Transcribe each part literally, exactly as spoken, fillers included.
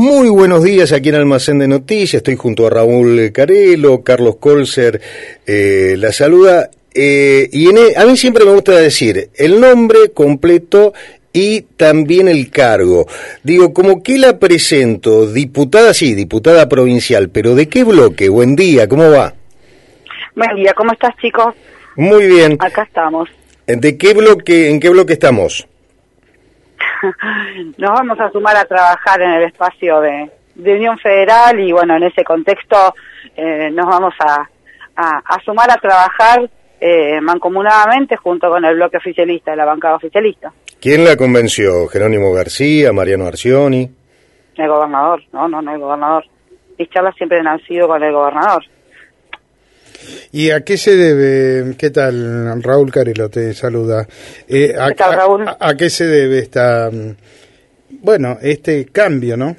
Muy buenos días aquí en Almacén de Noticias. Estoy junto a Raúl Carelo, Carlos Colser, eh, la saluda. Eh, y en el, a mí siempre me gusta decir el nombre completo y también el cargo. Digo, como que la presento, diputada, sí, diputada provincial, pero ¿de qué bloque? Buen día, ¿cómo va? Buen día, ¿cómo estás, chicos? Muy bien. Acá estamos. ¿De qué bloque, en qué bloque estamos? Nos vamos a sumar a trabajar en el espacio de, de Unión Federal y bueno, en ese contexto eh, nos vamos a, a, a sumar a trabajar eh, mancomunadamente junto con el bloque oficialista, la bancada oficialista. ¿Quién la convenció? ¿Jerónimo García, Mariano Arcioni? El gobernador, no, no, no el gobernador. Mis charlas siempre han sido con el gobernador. ¿Y a qué se debe? ¿Qué tal? Raúl Carelo te saluda. Eh, a, ¿Qué tal, Raúl? A, ¿A qué se debe esta, bueno, este cambio, no?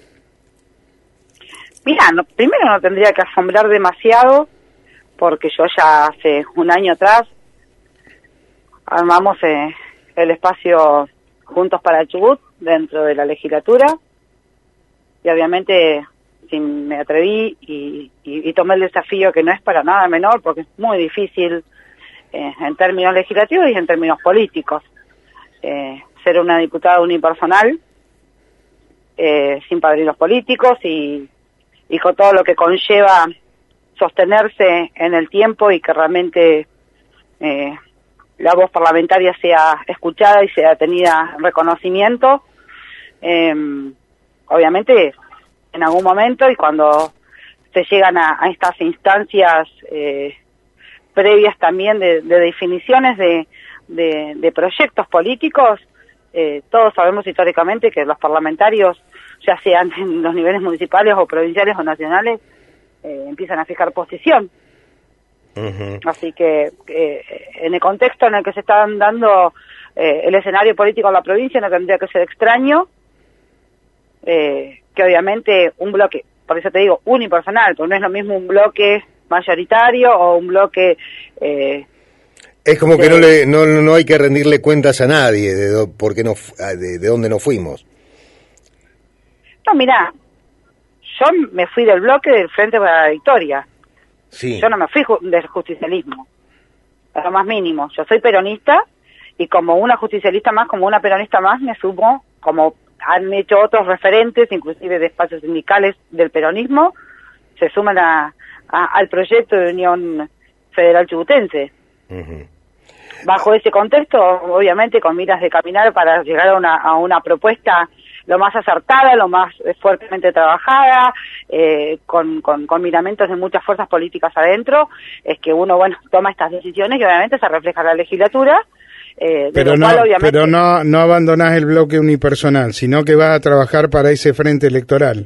Mira, no, primero no tendría que asombrar demasiado, porque yo ya hace un año atrás armamos eh, el espacio Juntos para el Chubut dentro de la legislatura, y obviamente si me atreví y, y, y tomé el desafío, que no es para nada menor, porque es muy difícil eh, en términos legislativos y en términos políticos, eh, ser una diputada unipersonal, eh, sin padrinos políticos y, y con todo lo que conlleva sostenerse en el tiempo y que realmente eh, la voz parlamentaria sea escuchada y sea tenida en reconocimiento. Eh, obviamente en algún momento, y cuando se llegan a, a estas instancias eh, previas también de, de definiciones de, de, de proyectos políticos, eh, todos sabemos históricamente que los parlamentarios, ya sean en los niveles municipales o provinciales o nacionales, eh, empiezan a fijar posición. Uh-huh. Así que eh, en el contexto en el que se están dando eh, el escenario político en la provincia, no tendría que ser extraño eh, que obviamente un bloque, por eso te digo unipersonal, porque no es lo mismo un bloque mayoritario o un bloque eh, es como de, que no le no no hay que rendirle cuentas a nadie de do, por qué no de, de dónde nos fuimos. No, mirá, yo me fui del bloque del Frente para la Victoria. Sí. Yo no me fui ju- del justicialismo, a lo más mínimo. Yo soy peronista y como una justicialista más, como una peronista más, me sumo, como han hecho otros referentes, inclusive de espacios sindicales del peronismo, se suman a, a, al proyecto de Unión Federal Chubutense. Uh-huh. Bajo ese contexto, obviamente con miras de caminar para llegar a una, a una propuesta lo más acertada, lo más fuertemente trabajada, eh, con, con, con miramientos de muchas fuerzas políticas adentro, es que uno, bueno, toma estas decisiones y obviamente se refleja en la legislatura. Eh, pero no, cual, obviamente, pero no, no abandonás el bloque unipersonal, sino que vas a trabajar para ese frente electoral.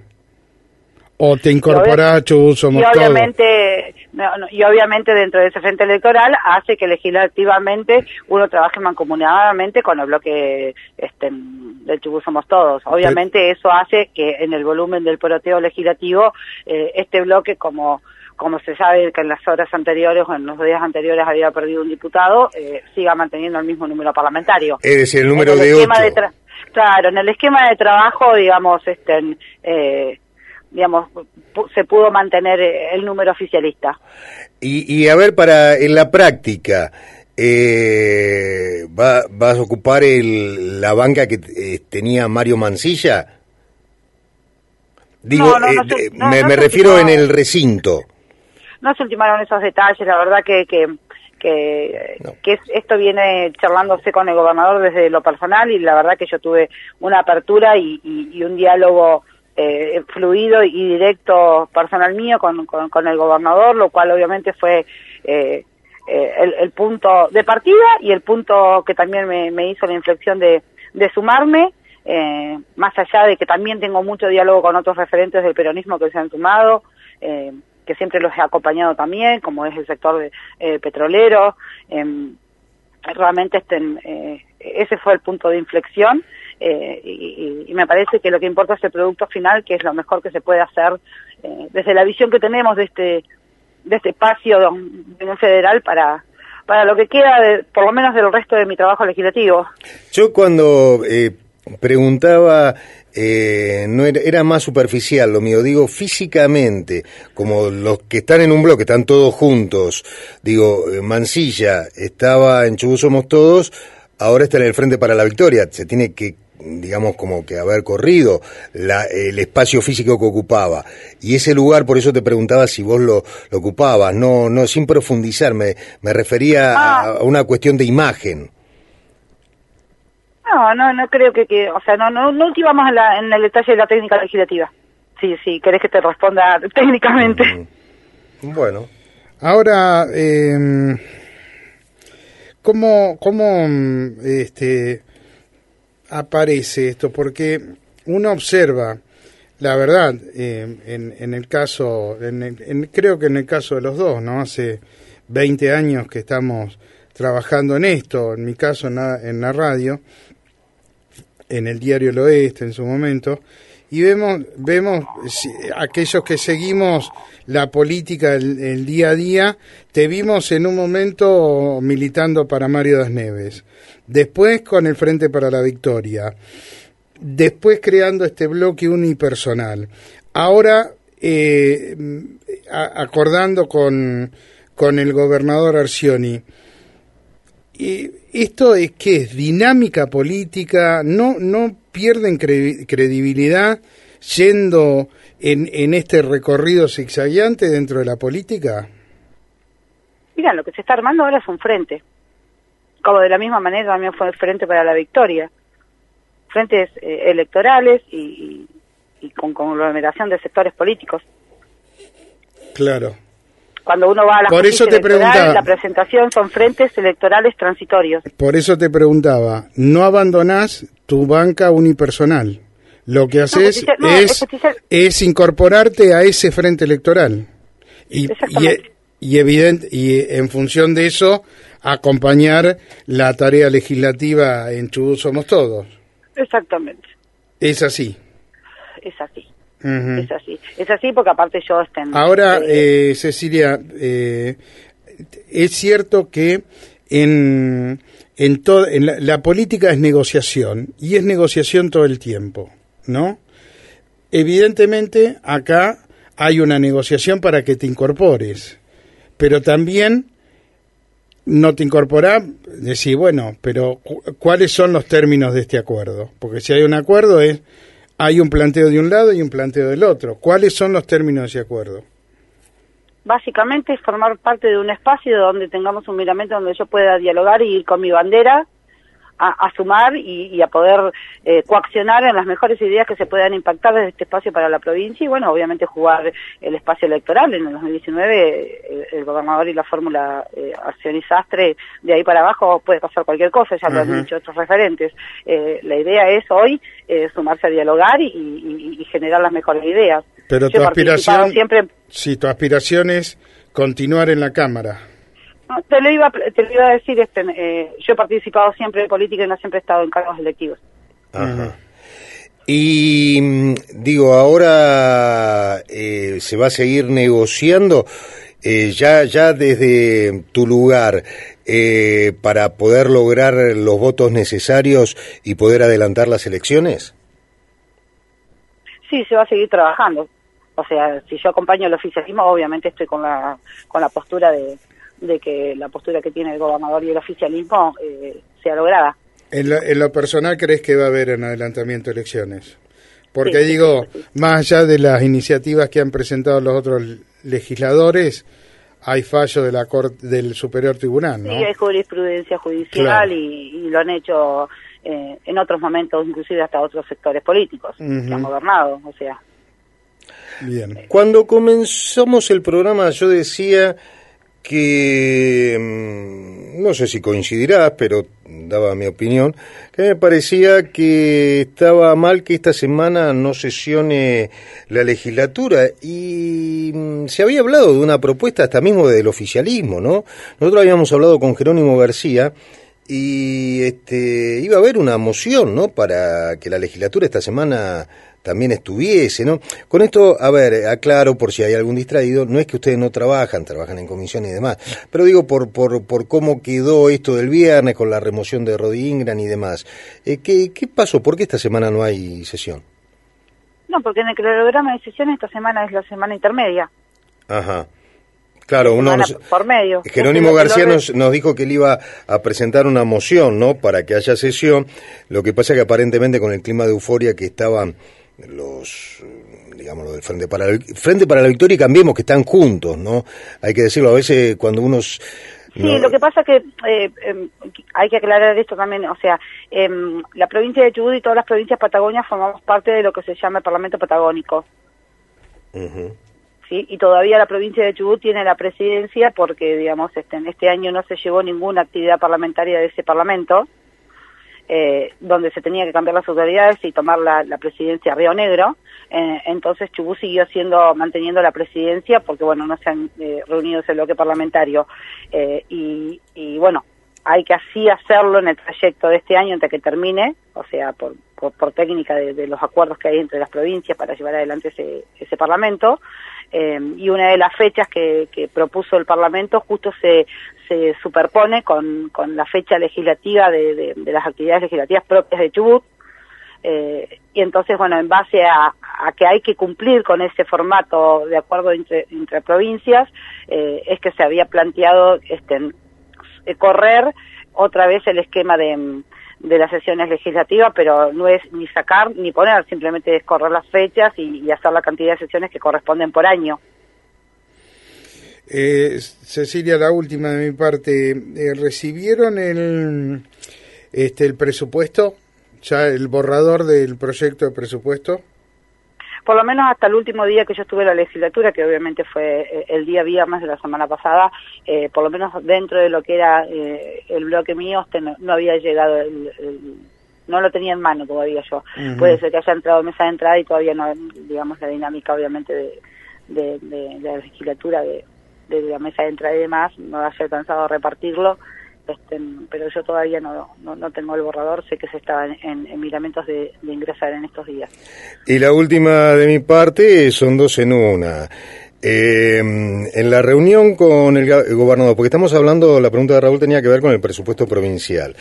O te incorporás a Chubut Somos y obviamente, no, no, y obviamente dentro de ese frente electoral hace que legislativamente uno trabaje mancomunadamente con el bloque este, del Chubut Somos Todos. Obviamente pero, eso hace que en el volumen del poroteo legislativo eh, este bloque, como como se sabe que en las horas anteriores o en los días anteriores había perdido un diputado, eh, siga manteniendo el mismo número parlamentario. Es decir, el número el de ocho. De tra- claro, en el esquema de trabajo, digamos, este, eh, digamos, pu- se pudo mantener el número oficialista. Y, y a ver, para en la práctica, eh, ¿va, ¿vas a ocupar el, la banca que eh, tenía Mario Mancilla? Digo, no, no, no, eh, no, me, no me refiero en el recinto. No se ultimaron esos detalles, la verdad que que que, no. que esto viene charlándose con el gobernador desde lo personal, y la verdad que yo tuve una apertura y, y, y un diálogo eh, fluido y directo personal mío con, con, con el gobernador, lo cual obviamente fue eh, eh, el, el punto de partida y el punto que también me, me hizo la inflexión de, de sumarme, eh, más allá de que también tengo mucho diálogo con otros referentes del peronismo que se han sumado, eh, que siempre los he acompañado también, como es el sector de, eh, petrolero. Eh, realmente este, eh, ese fue el punto de inflexión, eh, y, y me parece que lo que importa es el producto final, que es lo mejor que se puede hacer eh, desde la visión que tenemos de este de este espacio de federal para para lo que queda, de, por lo menos del resto de mi trabajo legislativo. Yo cuando... Eh... preguntaba, eh, no era, era más superficial lo mío, digo, físicamente, como los que están en un bloque, están todos juntos, digo, Mansilla estaba en Chubut Somos Todos, ahora está en el Frente para la Victoria, se tiene que, digamos, como que haber corrido la, el espacio físico que ocupaba, y ese lugar, por eso te preguntaba si vos lo, lo ocupabas, no, no, sin profundizar, me, me refería ah. a, a una cuestión de imagen. No, no, no creo que, que o sea, no, no, no ultimamos en, la, en el detalle de la técnica legislativa. Sí, sí, querés que te responda técnicamente. Mm. Bueno. Ahora, eh, ¿cómo, cómo, este, aparece esto? Porque uno observa, la verdad, eh, en, en el caso, en el, en, creo que en el caso de los dos, ¿no? Hace veinte años que estamos trabajando en esto, en mi caso en la, en la radio, en el diario El Oeste en su momento, y vemos vemos si, aquellos que seguimos la política el, el día a día, te vimos en un momento militando para Mario Das Neves, después con el Frente para la Victoria, después creando este bloque unipersonal, ahora eh, a, acordando con, con el gobernador Arcioni. Y esto es que es dinámica política, no no pierden cre- credibilidad yendo en, en este recorrido zigzagueante dentro de la política. Mira, lo que se está armando ahora es un frente, como de la misma manera también fue el Frente para la Victoria, frentes eh, electorales y, y, y con conglomeración de sectores políticos. Claro. Cuando uno va a la Por eso te preguntaba, la presentación son frentes electorales transitorios. Por eso te preguntaba, no abandonás tu banca unipersonal. Lo que haces no, no, es, es, es incorporarte a ese frente electoral. Y, y, y, evidente, y en función de eso, acompañar la tarea legislativa en Chubut Somos Todos. Exactamente. Es así. Es así. Uh-huh. Es así, es así porque aparte yo estén... Ahora, eh, Cecilia, eh, es cierto que en, en, to- en la, la política es negociación, y es negociación todo el tiempo, ¿no? Evidentemente, acá hay una negociación para que te incorpores, pero también no te incorporás, decís, bueno, pero cu- ¿cuáles son los términos de este acuerdo? Porque si hay un acuerdo es... Hay un planteo de un lado y un planteo del otro. ¿Cuáles son los términos de ese acuerdo? Básicamente es formar parte de un espacio donde tengamos un miramento donde yo pueda dialogar y ir con mi bandera a, a sumar y, y a poder eh, coaccionar en las mejores ideas que se puedan impactar desde este espacio para la provincia y bueno, obviamente jugar el espacio electoral. En el dos mil diecinueve el, el gobernador y la fórmula eh, Arcioni Sastre, de ahí para abajo puede pasar cualquier cosa, ya lo han dicho otros referentes. Eh, la idea es hoy eh, sumarse a dialogar y, y, y generar las mejores ideas. Pero Yo tu aspiración, siempre... sí, tu aspiración es continuar en la Cámara. No, te lo iba te lo iba a decir, este, eh, yo he participado siempre en política y no siempre he estado en cargos electivos. Ajá. Y digo, ahora eh, se va a seguir negociando eh, ya ya desde tu lugar eh, para poder lograr los votos necesarios y poder adelantar las elecciones. Sí, se va a seguir trabajando. O sea, si yo acompaño el oficialismo, obviamente estoy con la con la postura de de que la postura que tiene el gobernador y el oficialismo eh, sea lograda. En lo, en lo personal, ¿crees que va a haber un adelantamiento de elecciones? Porque sí, digo, sí, sí. más allá de las iniciativas que han presentado los otros legisladores, hay fallo de la Corte del Superior Tribunal, ¿no? Sí, hay jurisprudencia judicial claro. y, y lo han hecho eh, en otros momentos, inclusive hasta otros sectores políticos uh-huh. que han gobernado, o sea. Bien. Cuando comenzamos el programa yo decía que, no sé si coincidirás, pero daba mi opinión, que me parecía que estaba mal que esta semana no sesione la legislatura y se había hablado de una propuesta hasta mismo del oficialismo, ¿no? Nosotros habíamos hablado con Jerónimo García y este iba a haber una moción, ¿no?, para que la legislatura esta semana también estuviese, ¿no? Con esto, a ver, aclaro por si hay algún distraído, no es que ustedes no trabajan, trabajan en comisión y demás, pero digo por por por cómo quedó esto del viernes con la remoción de Rodi Ingran y demás. Eh, ¿qué, ¿Qué pasó? ¿Por qué esta semana no hay sesión? No, porque en el cronograma de sesión esta semana es la semana intermedia. Ajá. Claro, uno nos, por medio. Jerónimo García nos, nos dijo que él iba a presentar una moción, ¿no?, para que haya sesión. Lo que pasa es que aparentemente con el clima de euforia que estaban los, digamos, del Frente para la, Frente para la Victoria y Cambiemos, que están juntos, ¿no? Hay que decirlo, a veces cuando unos... Sí, no... lo que pasa es que eh, eh, hay que aclarar esto también, o sea, eh, la provincia de Chubut y todas las provincias patagonias formamos parte de lo que se llama el Parlamento Patagónico. Uh-huh. Sí, y todavía la provincia de Chubut tiene la presidencia porque, digamos, este, en este año no se llevó ninguna actividad parlamentaria de ese parlamento, eh, donde se tenía que cambiar las autoridades y tomar la, la presidencia a Río Negro. Eh, entonces Chubut siguió siendo, manteniendo la presidencia porque, bueno, no se han eh, reunido ese bloque parlamentario. Eh, y, y, bueno, hay que así hacerlo en el trayecto de este año antes que termine, o sea, por, por, por técnica de, de los acuerdos que hay entre las provincias para llevar adelante ese, ese parlamento. Eh, y una de las fechas que, que propuso el Parlamento justo se, se superpone con, con la fecha legislativa de, de, de las actividades legislativas propias de Chubut, eh, y entonces, bueno, en base a, a que hay que cumplir con ese formato de acuerdo entre, entre provincias, eh, es que se había planteado este, correr otra vez el esquema de... de las sesiones legislativas, pero no es ni sacar ni poner, simplemente es correr las fechas y, y hacer la cantidad de sesiones que corresponden por año. Eh, Cecilia, la última de mi parte, eh, ¿recibieron el este el presupuesto? ¿Ya el borrador del proyecto de presupuesto? Por lo menos hasta el último día que yo estuve en la legislatura, que obviamente fue el día viernes de la semana pasada, eh, por lo menos dentro de lo que era eh, el bloque mío, este no, no había llegado, el, el, no lo tenía en mano todavía yo. Uh-huh. Puede ser que haya entrado mesa de entrada y todavía no, digamos, la dinámica obviamente de, de, de, de la legislatura, de, de la mesa de entrada y demás, no haya alcanzado a repartirlo. Este, pero yo todavía no, no, no tengo el borrador, sé que se está en, en miramientos de, de ingresar en estos días. Y la última de mi parte son dos en una. Eh, en la reunión con el, el gobernador, porque estamos hablando, la pregunta de Raúl tenía que ver con el presupuesto provincial.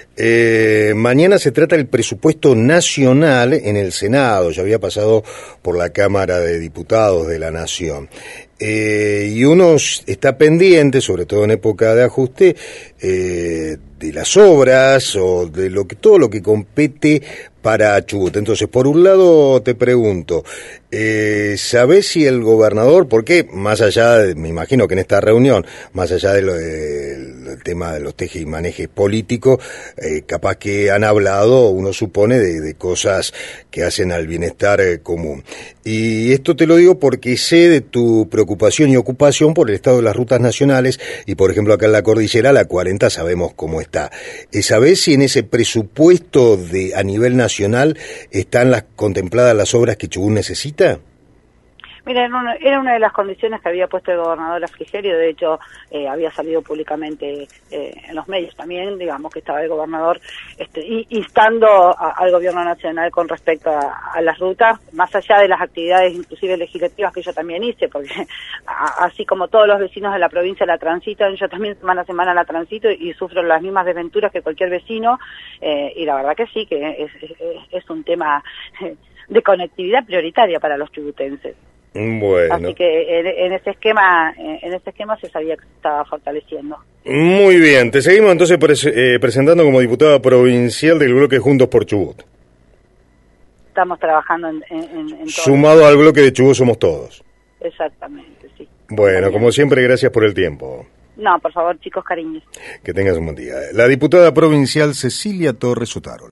Eh, mañana se trata el presupuesto nacional en el Senado, ya había pasado por la Cámara de Diputados de la Nación. Eh, y uno está pendiente, sobre todo en época de ajuste, eh, de las obras o de lo que todo lo que compete para Chubut. Entonces, por un lado te pregunto, eh, ¿sabés si el gobernador, porque más allá, de, me imagino que en esta reunión, más allá de lo de, del tema de los tejes y manejes políticos, eh, capaz que han hablado, uno supone, de, de cosas que hacen al bienestar eh, común? Y esto te lo digo porque sé de tu preocupación y ocupación por el estado de las rutas nacionales y, por ejemplo, acá en la cordillera, la cuarenta, sabemos cómo está. ¿Sabés si en ese presupuesto de a nivel nacional están las contempladas las obras que Chubut necesita? Mira, era una, era una de las condiciones que había puesto el gobernador a Frigerio, de hecho eh, había salido públicamente eh, en los medios también, digamos que estaba el gobernador este, instando a, al gobierno nacional con respecto a, a las rutas, más allá de las actividades inclusive legislativas que yo también hice, porque a, así como todos los vecinos de la provincia la transitan, yo también semana a semana la transito y sufro las mismas desventuras que cualquier vecino, eh, y la verdad que sí, que es, es, es un tema de conectividad prioritaria para los chubutenses. Bueno. Así que en, en ese esquema en ese esquema se sabía que se estaba fortaleciendo. Muy bien, te seguimos entonces pre eh, presentando como diputada provincial del bloque Juntos por Chubut. Estamos trabajando en, en, en todo. Sumado al bloque de Chubut somos todos. Exactamente, sí. Bueno, como siempre, gracias por el tiempo. No, por favor, chicos, cariños. Que tengas un buen día. La diputada provincial Cecilia Torres Sutaro.